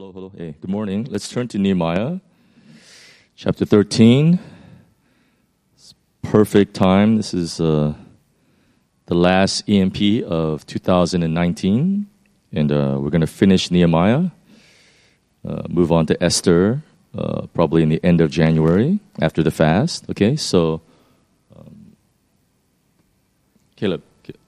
Hello. Hey, good morning. Let's turn to Nehemiah, chapter 13. It's perfect time. This is the last EMP of 2019, and we're going to finish Nehemiah, move on to Esther, probably in the end of January after the fast. Okay, so Caleb.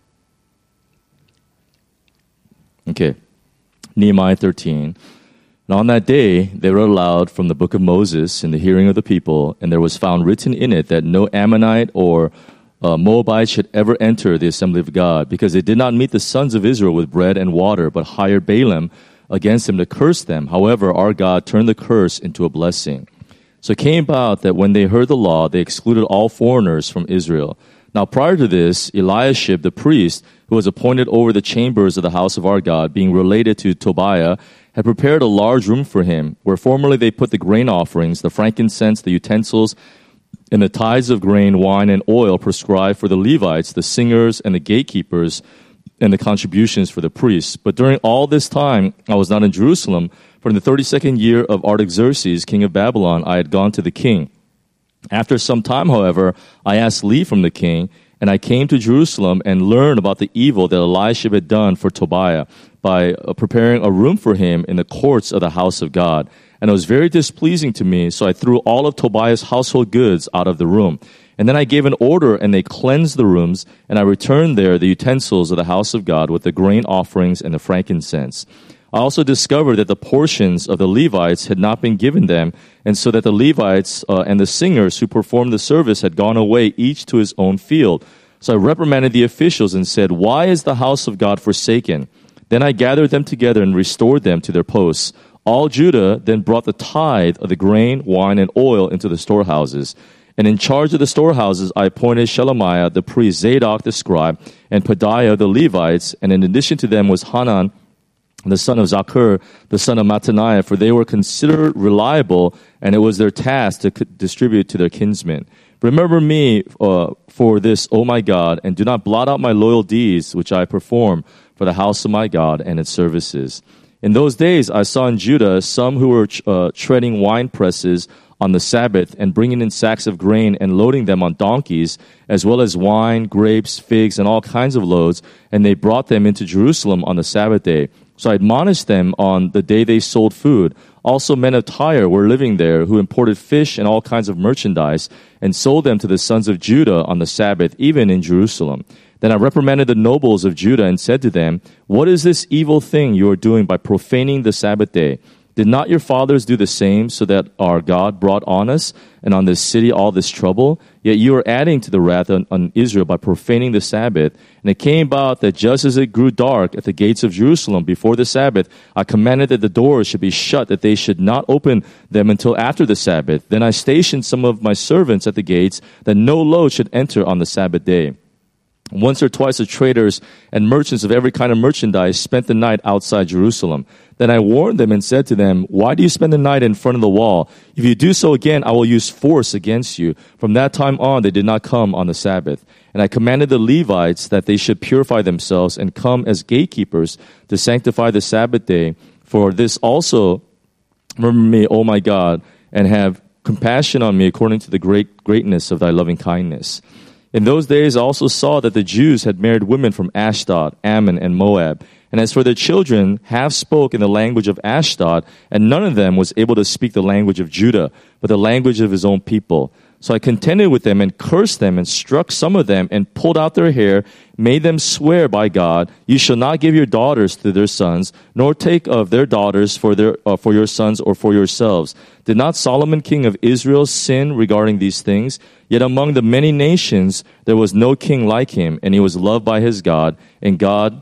Okay, Nehemiah 13. And on that day, they were allowed from the book of Moses in the hearing of the people, and there was found written in it that no Ammonite or Moabite should ever enter the assembly of God, because they did not meet the sons of Israel with bread and water, but hired Balaam against them to curse them. However, our God turned the curse into a blessing. So it came about that when they heard the law, they excluded all foreigners from Israel. Now prior to this, Eliashib the priest, who was appointed over the chambers of the house of our God, being related to Tobiah, had prepared a large room for him, where formerly they put the grain offerings, the frankincense, the utensils, and the tithes of grain, wine, and oil prescribed for the Levites, the singers, and the gatekeepers, and the contributions for the priests. But during all this time, I was not in Jerusalem, for in the 32nd year of Artaxerxes, king of Babylon, I had gone to the king. After some time, however, I asked leave from the king, and I came to Jerusalem and learned about the evil that Eliashib had done for Tobiah by preparing a room for him in the courts of the house of God. And it was very displeasing to me, so I threw all of Tobiah's household goods out of the room. And then I gave an order, and they cleansed the rooms, and I returned there the utensils of the house of God with the grain offerings and the frankincense. I also discovered that the portions of the Levites had not been given them, and so that the Levites and the singers who performed the service had gone away each to his own field. So I reprimanded the officials and said, "Why is the house of God forsaken?" Then I gathered them together and restored them to their posts. All Judah then brought the tithe of the grain, wine, and oil into the storehouses. And in charge of the storehouses, I appointed Shelemiah the priest, Zadok the scribe, and Pedaiah the Levites, and in addition to them was Hanan, the son of Zakur, the son of Mattaniah, for they were considered reliable, and it was their task to distribute to their kinsmen. Remember me for this, O my God, and do not blot out my loyal deeds, which I perform for the house of my God and its services. In those days I saw in Judah some who were treading wine presses on the Sabbath and bringing in sacks of grain and loading them on donkeys, as well as wine, grapes, figs, and all kinds of loads, and they brought them into Jerusalem on the Sabbath day. So I admonished them on the day they sold food. Also men of Tyre were living there, who imported fish and all kinds of merchandise, and sold them to the sons of Judah on the Sabbath, even in Jerusalem. Then I reprimanded the nobles of Judah and said to them, "What is this evil thing you are doing by profaning the Sabbath day? Did not your fathers do the same, so that our God brought on us and on this city all this trouble? Yet you are adding to the wrath on Israel by profaning the Sabbath." And it came about that just as it grew dark at the gates of Jerusalem before the Sabbath, I commanded that the doors should be shut, that they should not open them until after the Sabbath. Then I stationed some of my servants at the gates, that no load should enter on the Sabbath day. Once or twice the traders and merchants of every kind of merchandise spent the night outside Jerusalem. Then I warned them and said to them, "Why do you spend the night in front of the wall? If you do so again, I will use force against you." From that time on, they did not come on the Sabbath. And I commanded the Levites that they should purify themselves and come as gatekeepers to sanctify the Sabbath day. For this also, remember me, O my God, and have compassion on me according to the greatness of thy loving kindness. In those days I also saw that the Jews had married women from Ashdod, Ammon, and Moab. And as for their children, half spoke in the language of Ashdod, and none of them was able to speak the language of Judah, but the language of his own people. So I contended with them and cursed them and struck some of them and pulled out their hair, made them swear by God, "You shall not give your daughters to their sons, nor take of their daughters for your sons or for yourselves. Did not Solomon king of Israel sin regarding these things? Yet among the many nations there was no king like him, and he was loved by his God, and God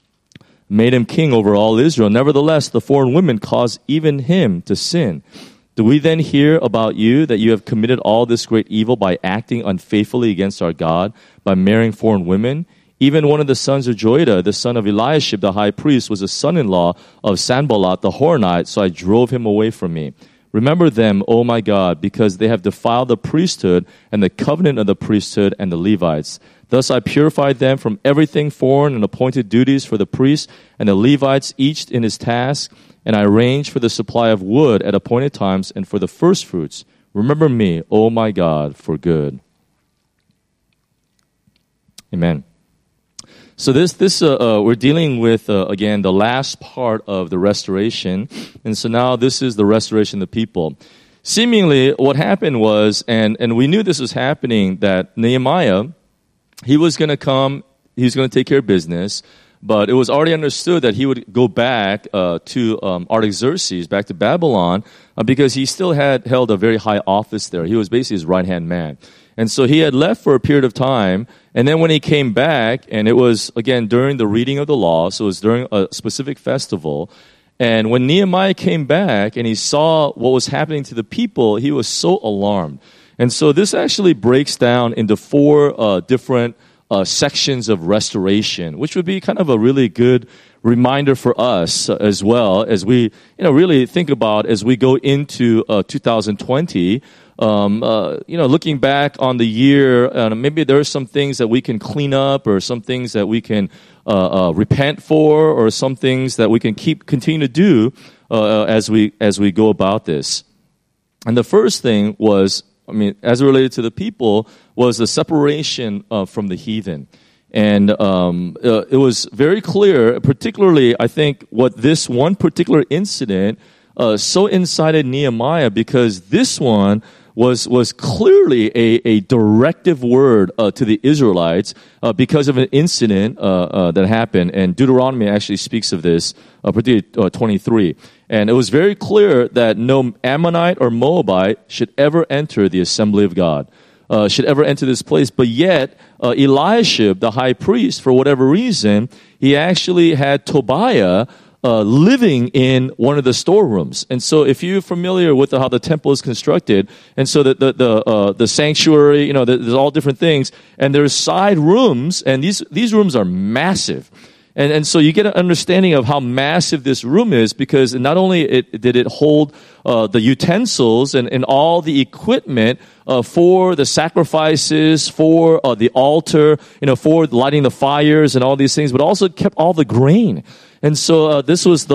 made him king over all Israel. Nevertheless, the foreign women caused even him to sin. Do we then hear about you that you have committed all this great evil by acting unfaithfully against our God, by marrying foreign women? Even one of the sons of Joiada, the son of Eliashib, the high priest, was a son-in-law of Sanballat the Horonite, so I drove him away from me. Remember them, O my God, because they have defiled the priesthood and the covenant of the priesthood and the Levites. Thus I purified them from everything foreign and appointed duties for the priests and the Levites, each in his task, and I arranged for the supply of wood at appointed times and for the first fruits. Remember me, O my God, for good. Amen. So we're dealing with, again, the last part of the restoration. And so now this is the restoration of the people. Seemingly, what happened was, and we knew this was happening, that Nehemiah, he was going to come, he was going to take care of business, but it was already understood that he would go back to Artaxerxes, back to Babylon, because he still had held a very high office there. He was basically his right-hand man. And so he had left for a period of time, and then when he came back, and it was, again, during the reading of the law, so it was during a specific festival, and when Nehemiah came back and he saw what was happening to the people, he was so alarmed. And so this actually breaks down into four different sections of restoration, which would be kind of a really good reminder for us as well as we, really think about as we go into 2020. Looking back on the year, maybe there are some things that we can clean up, or some things that we can repent for, or some things that we can continue to do as we go about this. And the first thing was, as it related to the people, was the separation from the heathen. And it was very clear, particularly, I think, what this one particular incident so incited Nehemiah, because this one was clearly a directive word to the Israelites because of an incident that happened. And Deuteronomy actually speaks of this, particularly 23. And it was very clear that no Ammonite or Moabite should ever enter the assembly of God, should ever enter this place. But yet, Eliashib, the high priest, for whatever reason, he actually had Tobiah living in one of the storerooms. And so if you're familiar with how the temple is constructed, and so the sanctuary, there's all different things, and there's side rooms, and these rooms are massive. And so you get an understanding of how massive this room is, because not only did it hold the utensils and all the equipment for the sacrifices, for the altar, for lighting the fires and all these things, but also kept all the grain. And so this was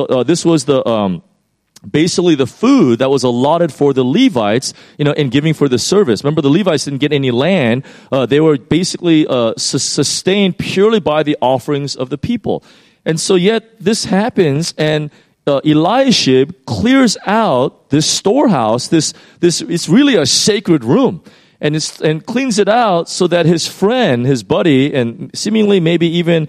the basically the food that was allotted for the Levites, in giving for the service. Remember, the Levites didn't get any land. They were basically sustained purely by the offerings of the people. And so yet this happens, and Eliashib clears out this storehouse, this it's really a sacred room. And cleans it out so that his friend, his buddy, and seemingly maybe even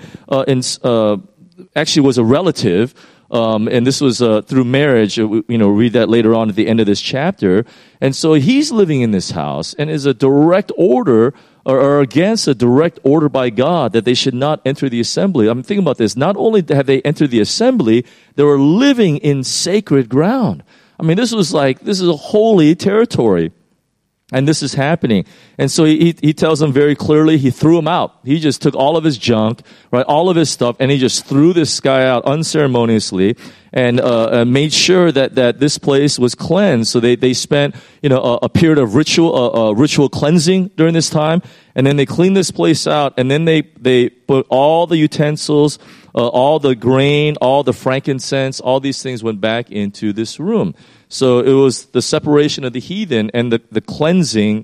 actually was a relative, and this was through marriage. Read that later on at the end of this chapter. And so he's living in this house, and is a direct order or against a direct order by God that they should not enter the assembly. I'm thinking about this. Not only have they entered the assembly, they were living in sacred ground. This is a holy territory. And this is happening. And so he tells them very clearly, he threw him out. He just took all of his junk, right, all of his stuff, and he just threw this guy out unceremoniously, and made sure that this place was cleansed. So they spent, a period of ritual cleansing during this time, and then they cleaned this place out, and then they put all the utensils, all the grain, all the frankincense, all these things went back into this room. So it was the separation of the heathen and the cleansing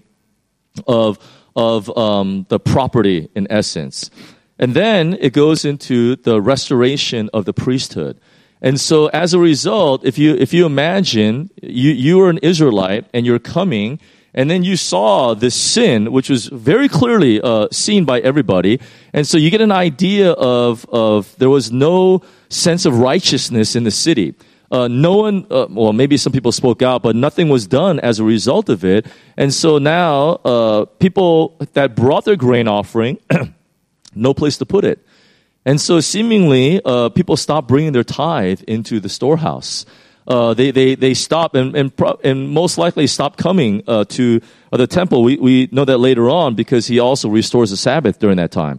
of the property, in essence. And then it goes into the restoration of the priesthood. And so as a result, if you imagine you were an Israelite and you're coming, and then you saw this sin, which was very clearly seen by everybody, and so you get an idea of there was no sense of righteousness in the city. No one, maybe some people spoke out, but nothing was done as a result of it. And so now, people that brought their grain offering, no place to put it. And so seemingly, people stopped bringing their tithe into the storehouse. They stopped and most likely stopped coming to the temple. We know that later on, because he also restores the Sabbath during that time.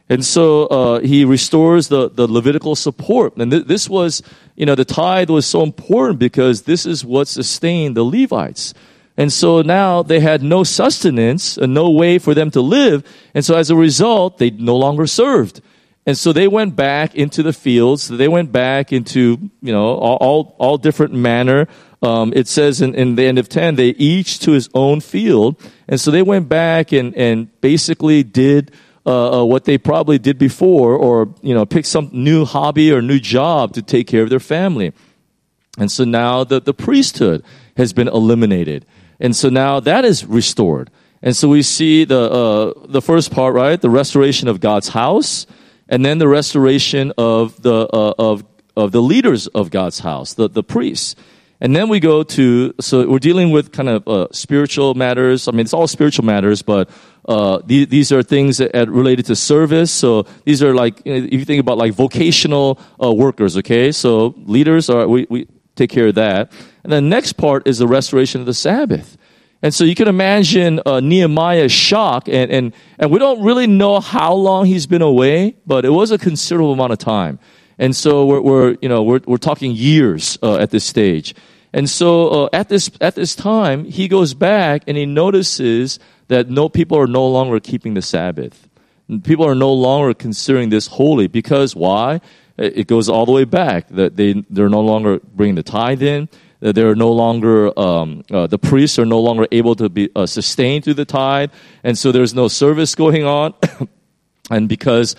And so he restores the Levitical support. And this was, the tithe was so important because this is what sustained the Levites. And so now they had no sustenance and no way for them to live. And so as a result, they no longer served. And so they went back into the fields. They went back into, all different manner. It says in the end of 10, they each to his own field. And so they went back and basically did what they probably did before, or pick some new hobby or new job to take care of their family. And so now the priesthood has been eliminated, and so now that is restored. And so we see the first part, right, the restoration of God's house, and then the restoration of the leaders of God's house, the priests. And then we go to, so we're dealing with kind of spiritual matters. I mean, it's all spiritual matters, but these are things that related to service. So these are like, if you think about like vocational workers, okay? So leaders, we take care of that. And the next part is the restoration of the Sabbath. And so you can imagine Nehemiah's shock, and we don't really know how long he's been away, but it was a considerable amount of time. And so we're talking years at this stage. And so at this time, he goes back and he notices that people are no longer keeping the Sabbath. People are no longer considering this holy because why? It goes all the way back. That they're no longer bringing the tithe in. That they're no longer the priests are no longer able to be sustained through the tithe, and so there's no service going on. And because,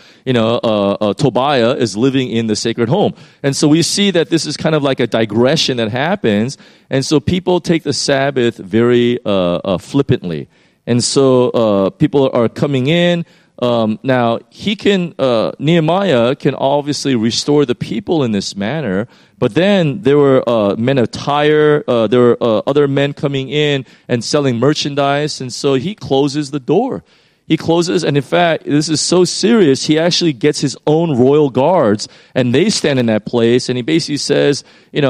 Tobiah is living in the sacred home. And so we see that this is kind of like a digression that happens. And so people take the Sabbath very flippantly. And so people are coming in. Now, Nehemiah can obviously restore the people in this manner. But then there were men of Tyre. There were other men coming in and selling merchandise. And so he closes the door. He closes, and in fact, this is so serious, he actually gets his own royal guards, and they stand in that place, and he basically says,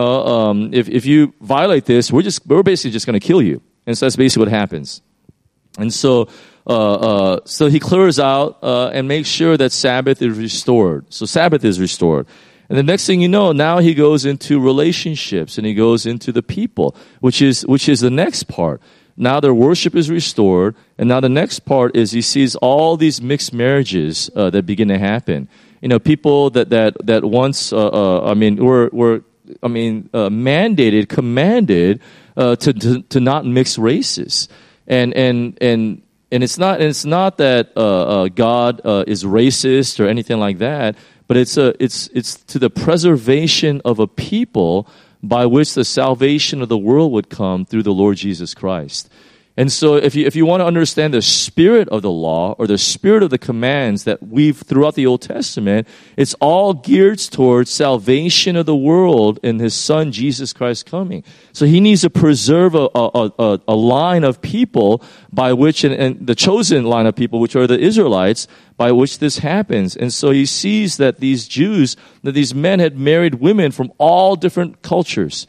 if you violate this, we're basically just going to kill you. And so that's basically what happens. And so he clears out and makes sure that Sabbath is restored. So Sabbath is restored. And the next thing you know, now he goes into relationships, and he goes into the people, which is the next part. Now their worship is restored, and now the next part is he sees all these mixed marriages that begin to happen. People that once were mandated, commanded to not mix races, and it's not that God is racist or anything like that, but it's to the preservation of a people by which the salvation of the world would come through the Lord Jesus Christ. And so if you want to understand the spirit of the law or the spirit of the commands that we've throughout the Old Testament, it's all geared towards salvation of the world in his son Jesus Christ coming. So he needs to preserve a line of people by which, and the chosen line of people, which are the Israelites, by which this happens. And so he sees that these Jews, that these men had married women from all different cultures.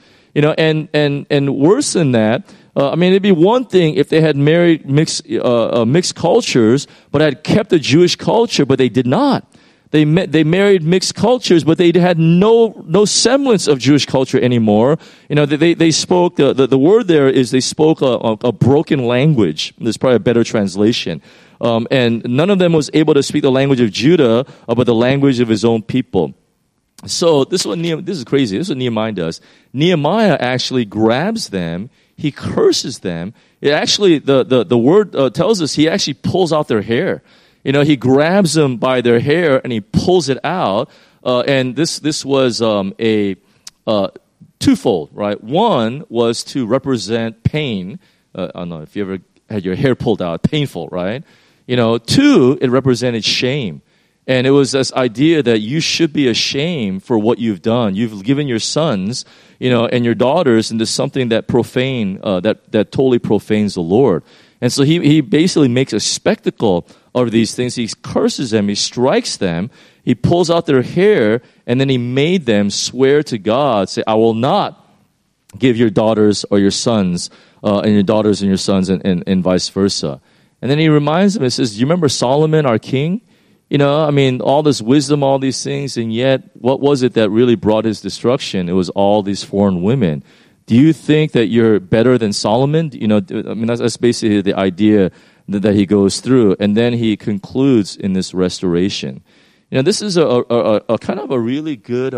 And worse than that, it'd be one thing if they had married mixed cultures, but had kept the Jewish culture, but they did not. They married mixed cultures, but they had no semblance of Jewish culture anymore. They spoke, the word there is they spoke a broken language. There's probably a better translation. And none of them was able to speak the language of Judah, but the language of his own people. So this is crazy. This is what Nehemiah does. Nehemiah actually grabs them. He curses them. It actually, the word tells us he actually pulls out their hair. He grabs them by their hair and he pulls it out. And this was a twofold, right? One was to represent pain. I don't know if you ever had your hair pulled out, painful, right? Two, it represented shame. And it was this idea that you should be ashamed for what you've done. You've given your sons, and your daughters into something that that totally profanes the Lord. And so he basically makes a spectacle of these things. He curses them. He strikes them. He pulls out their hair, and then he made them swear to God, say, I will not give your daughters or your sons, and your daughters and your sons, and vice versa. And then he reminds them, he says, do you remember Solomon, our king? I mean, all this wisdom, all these things, and yet, what was it that really brought his destruction? It was all these foreign women. Do you think that you're better than Solomon? I mean, that's basically the idea that he goes through, and then he concludes in this restoration. This is a kind of a really good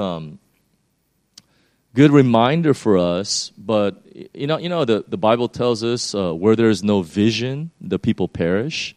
reminder for us. But the Bible tells us where there is no vision, the people perish.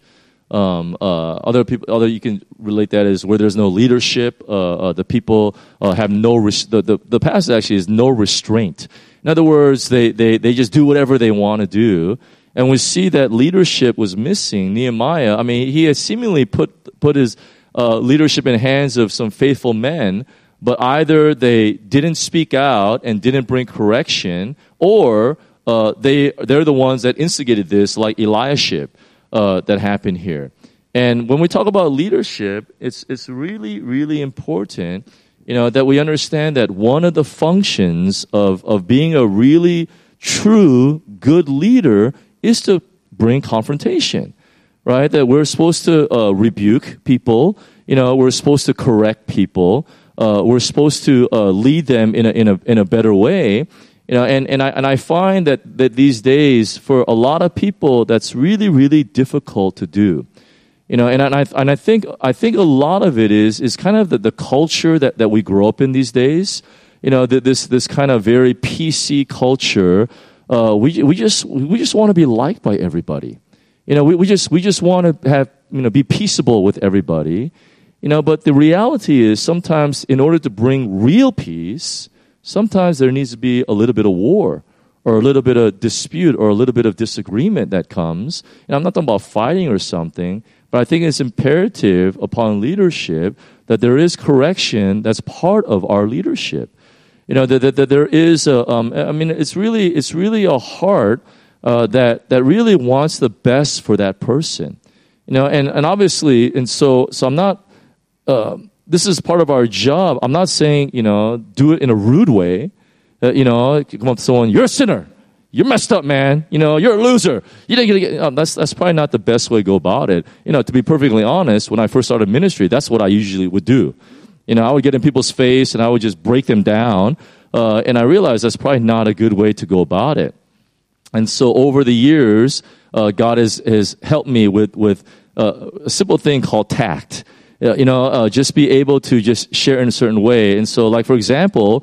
Other you can relate that as where there's no leadership, the people have no. The passage actually is no restraint. In other words, they just do whatever they want to do. And we see that leadership was missing. Nehemiah, I mean, he had seemingly put his leadership in the hands of some faithful men, but either they didn't speak out and didn't bring correction, or they're the ones that instigated this, like Eliashib, that happened here. And when we talk about leadership, it's really, really important, that we understand that one of the functions of being a really true, good leader is to bring confrontation, right? That we're supposed to rebuke people. We're supposed to correct people. We're supposed to lead them in a better way. And I find that these days for a lot of people that's really, really difficult to do. And I think a lot of it is kind of the culture that we grow up in these days. This kind of very PC culture. We just want to be liked by everybody. We just want to have be peaceable with everybody. But the reality is sometimes in order to bring real peace, sometimes there needs to be a little bit of war or a little bit of dispute or a little bit of disagreement that comes. And I'm not talking about fighting or something, but I think it's imperative upon leadership that there is correction that's part of our leadership. That there is it's really a heart that really wants the best for that person. And obviously, and so I'm not, this is part of our job. I'm not saying, do it in a rude way. Come up to someone, you're a sinner. You're messed up, man. You're a loser. You didn't get. That's probably not the best way to go about it. To be perfectly honest, when I first started ministry, that's what I usually would do. I would get in people's face and I would just break them down. And I realized that's probably not a good way to go about it. And so over the years, God has helped me with a simple thing called tact. Just be able to just share in a certain way. And so, like, for example,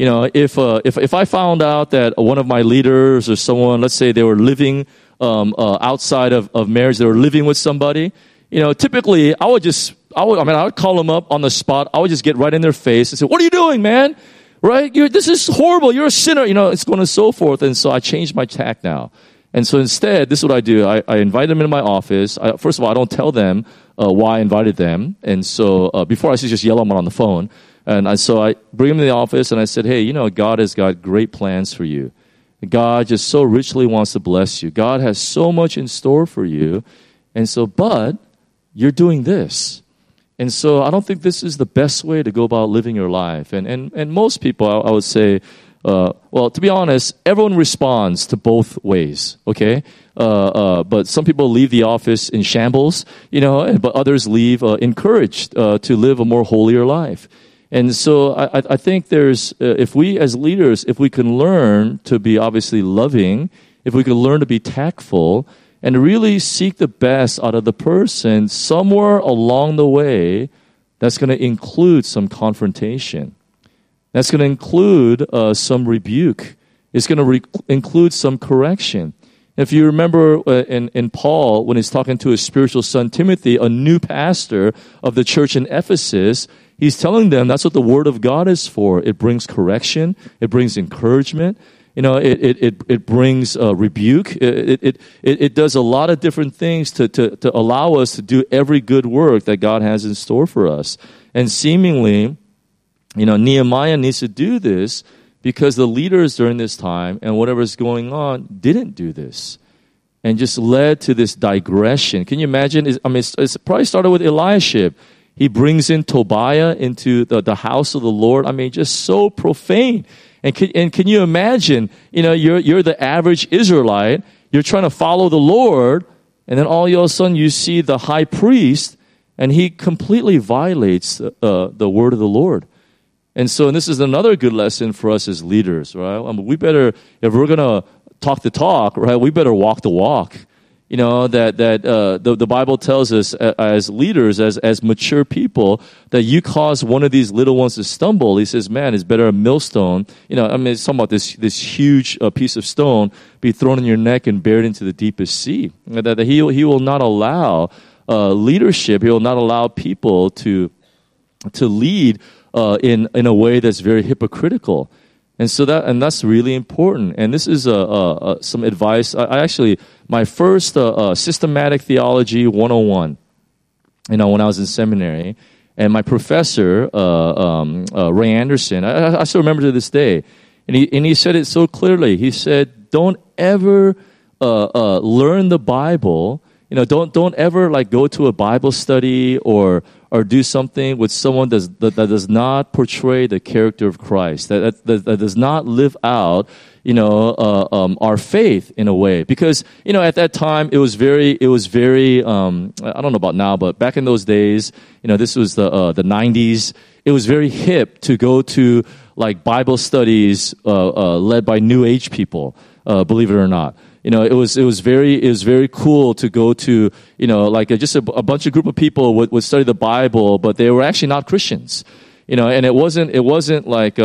if I found out that one of my leaders or someone, let's say they were living outside of marriage, they were living with somebody, typically I would call them up on the spot. I would just get right in their face and say, "What are you doing, man? Right? This is horrible. You're a sinner." It's going and so forth. And so I changed my tack now. And so instead, this is what I do. I invite them into my office. First of all, I don't tell them why I invited them. And so before I just yell at them on the phone. And so I bring them to the office and I said, "Hey, God has got great plans for you. God just so richly wants to bless you. God has so much in store for you. And so, but you're doing this. And so I don't think this is the best way to go about living your life." And most people, I would say, well, to be honest, everyone responds to both ways, okay? But some people leave the office in shambles, but others leave encouraged to live a more holier life. And so I think if we as leaders, if we can learn to be obviously loving, if we can learn to be tactful, and really seek the best out of the person, somewhere along the way, that's going to include some confrontation. That's going to include some rebuke. It's going to include some correction. If you remember in Paul, when he's talking to his spiritual son Timothy, a new pastor of the church in Ephesus, he's telling them that's what the Word of God is for. It brings correction. It brings encouragement. It brings rebuke. It does a lot of different things to allow us to do every good work that God has in store for us. And seemingly, Nehemiah needs to do this because the leaders during this time and whatever's going on didn't do this, and just led to this digression. Can you imagine? It's probably started with Eliashib. He brings in Tobiah into the house of the Lord. Just so profane. And can you imagine, you're the average Israelite, you're trying to follow the Lord, and then all of a sudden you see the high priest, and he completely violates the word of the Lord. And so, and this is another good lesson for us as leaders, right? I mean, we better, if we're going to talk the talk, right, we better walk the walk. You know, the Bible tells us as leaders, as mature people, that you cause one of these little ones to stumble. He says, man, it's better a millstone. You know, I mean, it's talking about this huge piece of stone be thrown in your neck and buried into the deepest sea. That he will not allow leadership. He will not allow people to lead in a way that's very hypocritical. And so that's really important. And this is some advice. I actually, my first systematic theology 101, you know, when I was in seminary, and my professor, Ray Anderson, I still remember to this day, and he said it so clearly. He said, don't ever learn the Bible. You know, don't ever like go to a Bible study or do something with someone that does not portray the character of Christ, that does not live out, you know, our faith in a way. Because, you know, at that time it was very, I don't know about now, but back in those days, you know, this was the 90s. It was very hip to go to like Bible studies led by New Age people, believe it or not. You know, it was very cool to go to, you know, like just a bunch of group of people would study the Bible, but they were actually not Christians. You know, and it wasn't like,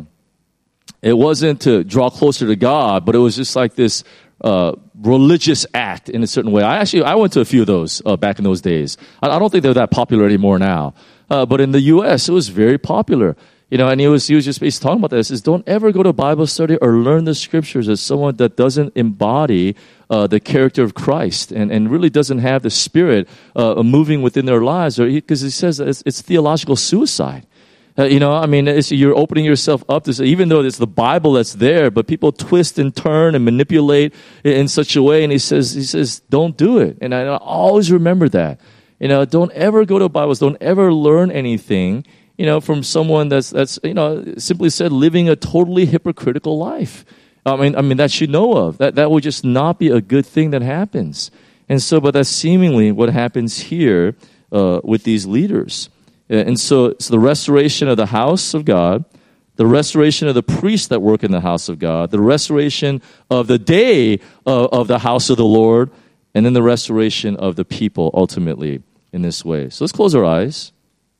it wasn't to draw closer to God, but it was just like this, religious act in a certain way. I went to a few of those, back in those days. I don't think they're that popular anymore now. But in the U.S., it was very popular. You know, and he was just basically talking about this. He says, don't ever go to Bible study or learn the scriptures as someone that doesn't embody the character of Christ and really doesn't have the Spirit moving within their lives. Because he says it's theological suicide. You know, I mean, you're opening yourself up to, even though it's the Bible that's there, but people twist and turn and manipulate in such a way. And he says, don't do it. And I always remember that. You know, don't ever go to Bibles. Don't ever learn anything, you know, from someone that's you know, simply said, living a totally hypocritical life. I mean that you know of. That would just not be a good thing that happens. And so, but that's seemingly what happens here with these leaders. And so it's the restoration of the house of God, the restoration of the priests that work in the house of God, the restoration of the day of the house of the Lord, and then the restoration of the people ultimately in this way. So let's close our eyes.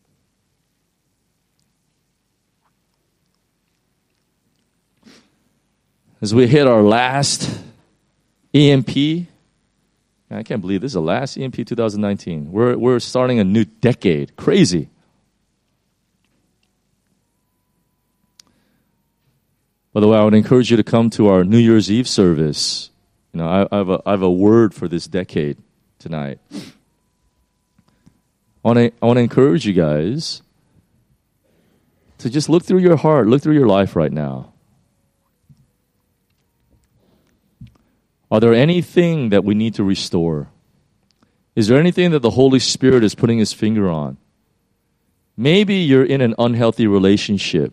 As we hit our last EMP, I can't believe this is the last EMP 2019. We're starting a new decade. Crazy. By the way, I would encourage you to come to our New Year's Eve service. You know, I have a word for this decade tonight. I want to encourage you guys to just look through your heart, look through your life right now. Are there anything that we need to restore? Is there anything that the Holy Spirit is putting His finger on? Maybe you're in an unhealthy relationship.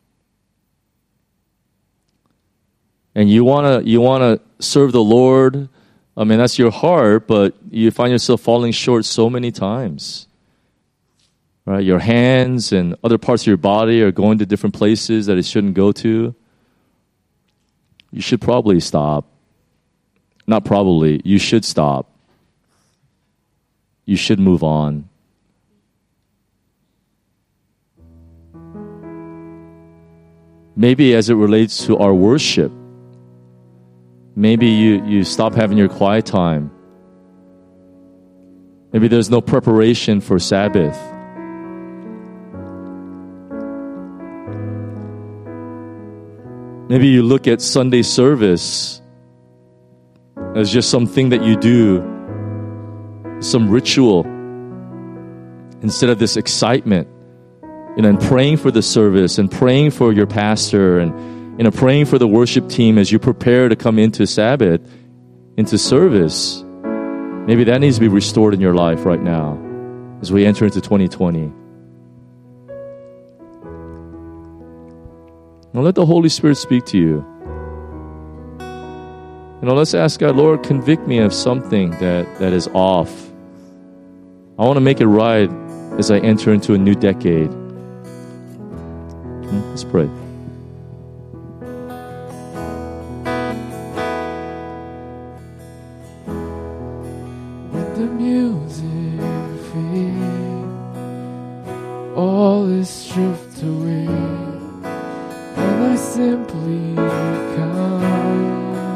And you wanna serve the Lord. I mean, that's your heart, but you find yourself falling short so many times. Right? Your hands and other parts of your body are going to different places that it shouldn't go to. You should probably stop. Not probably. You should stop. You should move on. Maybe as it relates to our worship, maybe you stop having your quiet time. Maybe there's no preparation for Sabbath. Maybe you look at Sunday service as just something that you do, some ritual, instead of this excitement, and praying for the service and praying for your pastor and praying for the worship team as you prepare to come into Sabbath, into service. Maybe that needs to be restored in your life right now as we enter into 2020. Now let the Holy Spirit speak to you. Let's ask God, Lord, convict me of something that is off. I want to make it right as I enter into a new decade. Let's pray. When the music fades, all is stripped away, and I simply come,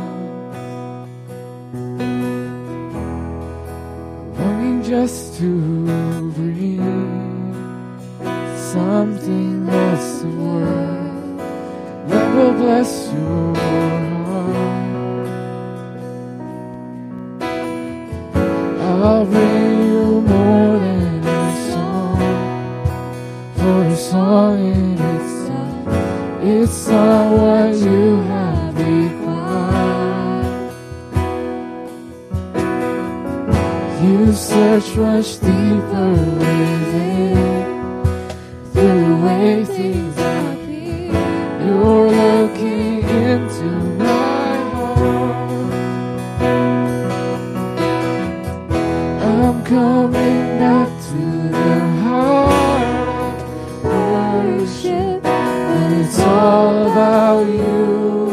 longing just to breathe something that's of worth that will bless your heart. I'll bring you more than a song, for a song in itself, it's not what you have required. You search much deeper within, through the way things appear. You're looking into my heart. I'm coming back to the heart of worship, and it's all about you.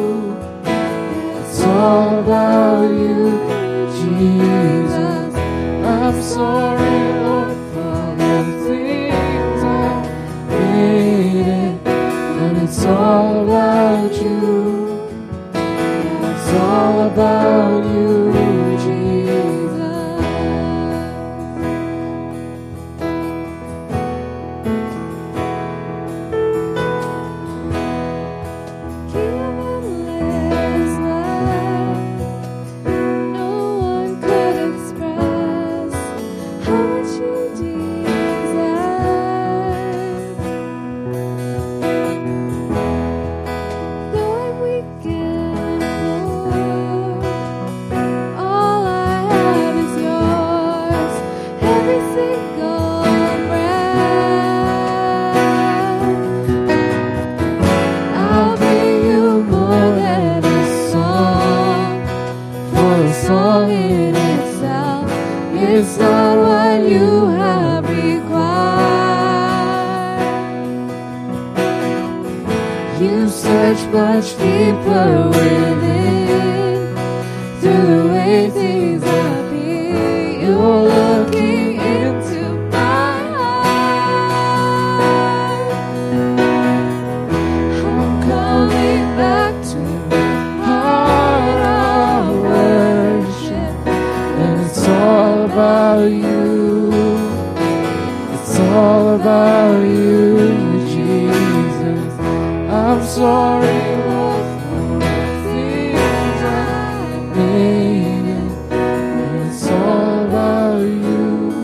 It's all about you, Jesus. I'm sorry, Lord, for the things I've made, but it's all about you. It's all about you, Jesus. It's not what you have required. You search much deeper within, through the way things appear. You're looking into my heart. I'm coming back to the heart of worship, and it's all about you. It's all about you, Jesus. I'm sorry, Lord, for the things I've made, but it's all about you.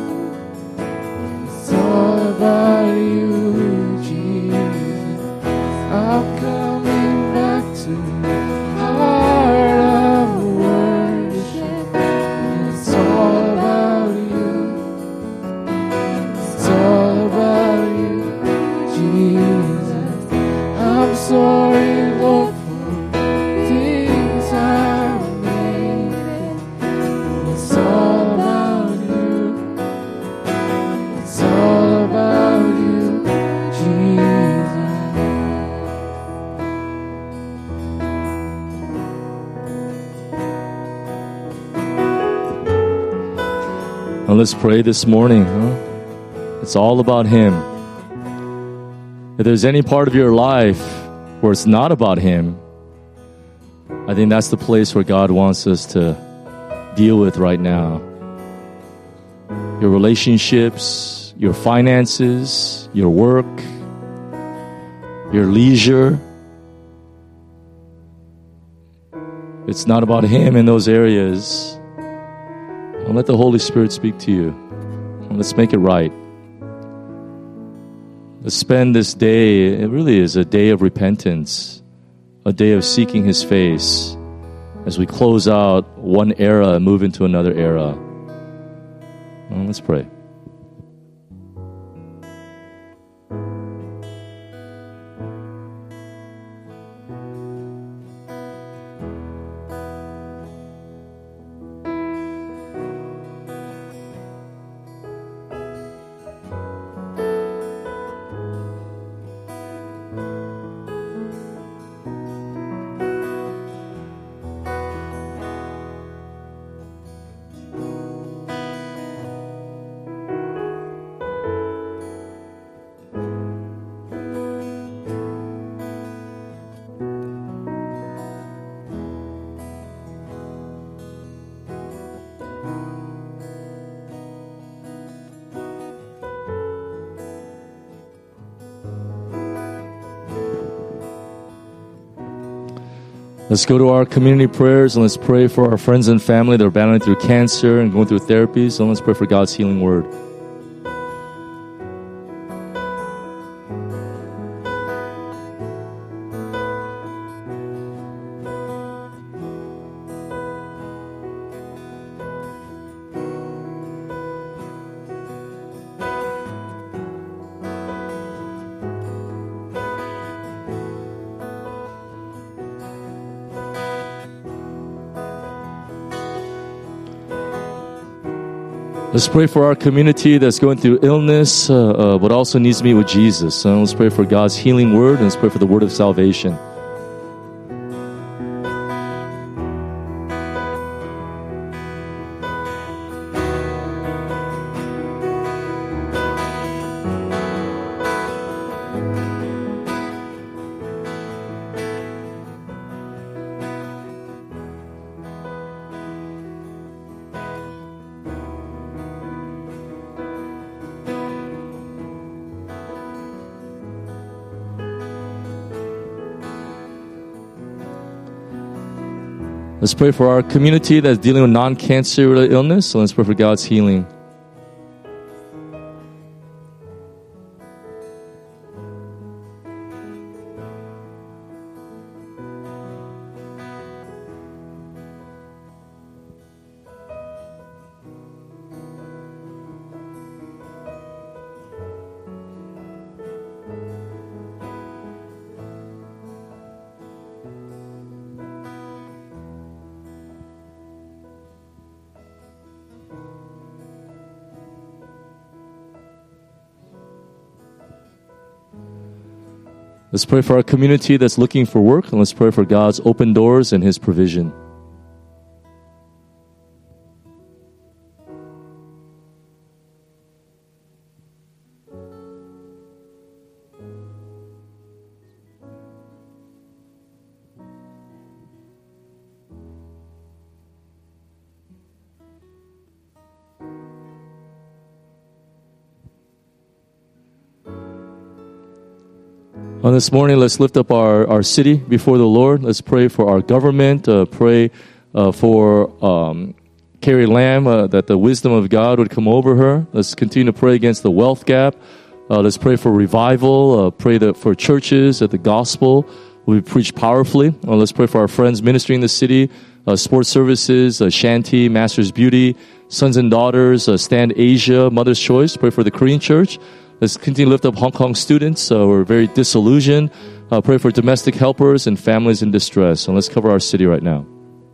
It's all about you, Jesus. I'm coming back to the heart of worship, and it's all about you. It's all about you, Jesus. I'm sorry, Lord, for things I've made. It's all about you. It's all about you, Jesus. Now let's pray this morning. It's all about Him. If there's any part of your life where it's not about Him, I think that's the place where God wants us to deal with right now. Your relationships, your finances, your work, your leisure. It's not about Him in those areas. And let the Holy Spirit speak to you. And let's make it right. Let's spend this day, it really is a day of repentance, a day of seeking His face as we close out one era and move into another era. Well, let's pray. Let's go to our community prayers and let's pray for our friends and family that are battling through cancer and going through therapies. And let's pray for God's healing word. Let's pray for our community that's going through illness, but also needs to meet with Jesus. So let's pray for God's healing word, and let's pray for the word of salvation. Let's pray for our community that's dealing with non-cancer related illness. So let's pray for God's healing. Let's pray for our community that's looking for work, and let's pray for God's open doors and His provision. On this morning, let's lift up our city before the Lord. Let's pray for our government. Pray for Carrie Lam, that the wisdom of God would come over her. Let's continue to pray against the wealth gap. Let's pray for revival. Pray that for churches, that the gospel will be preached powerfully. Let's pray for our friends ministry in the city, sports services, Shanty, Master's Beauty, Sons and Daughters, Stand Asia, Mother's Choice. Pray for the Korean church. Let's continue to lift up Hong Kong students who are very disillusioned. Pray for domestic helpers and families in distress. And let's cover our city right now.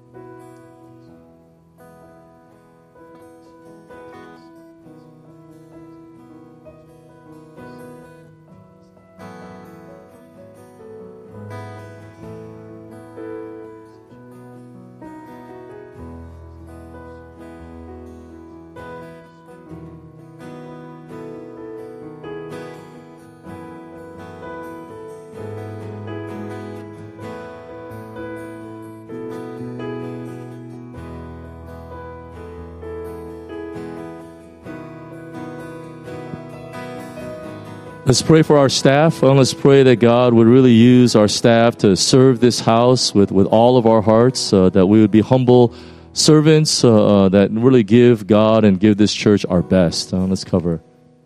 Let's pray for our staff, and let's pray that God would really use our staff to serve this house with all of our hearts, that we would be humble servants that really give God and give this church our best. Let's cover.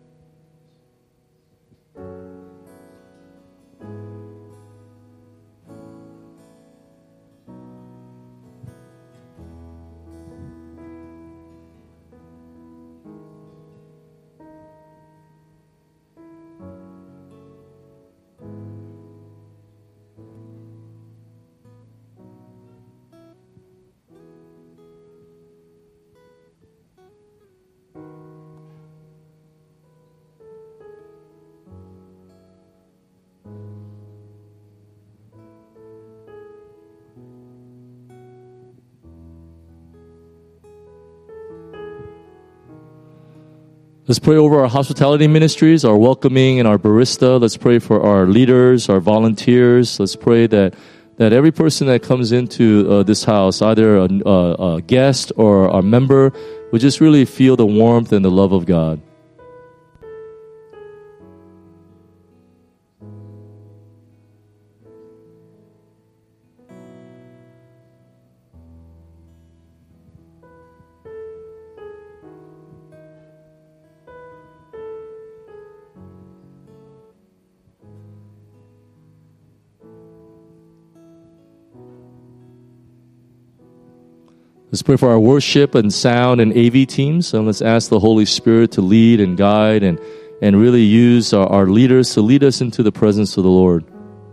Let's pray over our hospitality ministries, our welcoming, and our barista. Let's pray for our leaders, our volunteers. Let's pray that every person that comes into this house, either a guest or a member, would just really feel the warmth and the love of God. Let's pray for our worship and sound and AV teams. And let's ask the Holy Spirit to lead and guide and really use our leaders to lead us into the presence of the Lord.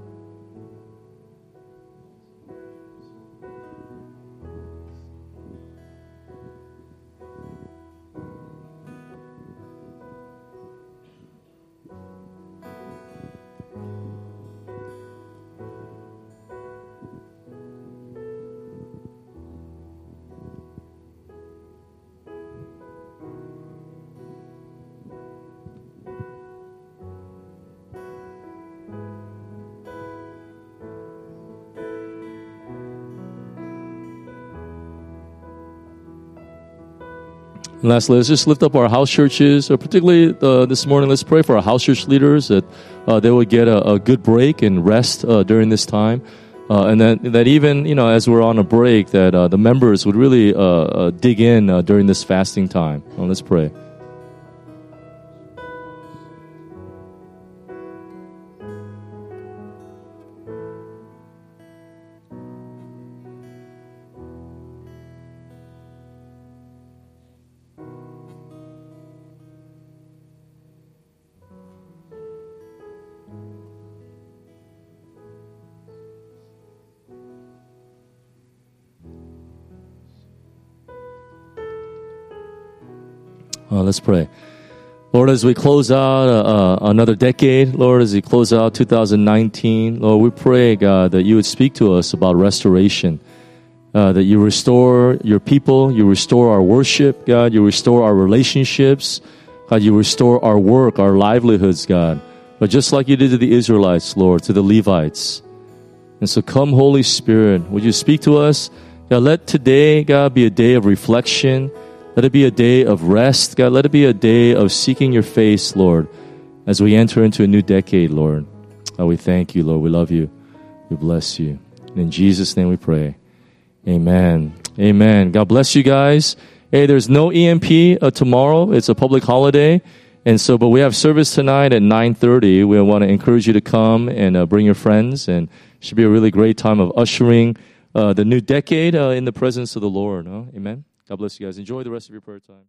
And lastly, let's just lift up our house churches, particularly this morning. Let's pray for our house church leaders that they would get a good break and rest during this time, and that even as we're on a break, that the members would really dig in during this fasting time. Let's pray. Let's pray. Lord, as we close out another decade, Lord, as we close out 2019, Lord, we pray, God, that you would speak to us about restoration, that you restore your people, you restore our worship, God, you restore our relationships, God, you restore our work, our livelihoods, God, but just like you did to the Israelites, Lord, to the Levites. And so come, Holy Spirit, would you speak to us? God, let today, God, be a day of reflection. Let it be a day of rest, God. Let it be a day of seeking your face, Lord, as we enter into a new decade, Lord. Oh, we thank you, Lord. We love you. We bless you. And in Jesus' name we pray. Amen. Amen. God bless you guys. Hey, there's no EMP tomorrow. It's a public holiday. But we have service tonight at 9:30. We want to encourage you to come and bring your friends. And it should be a really great time of ushering the new decade in the presence of the Lord. Amen. God bless you guys. Enjoy the rest of your prayer time.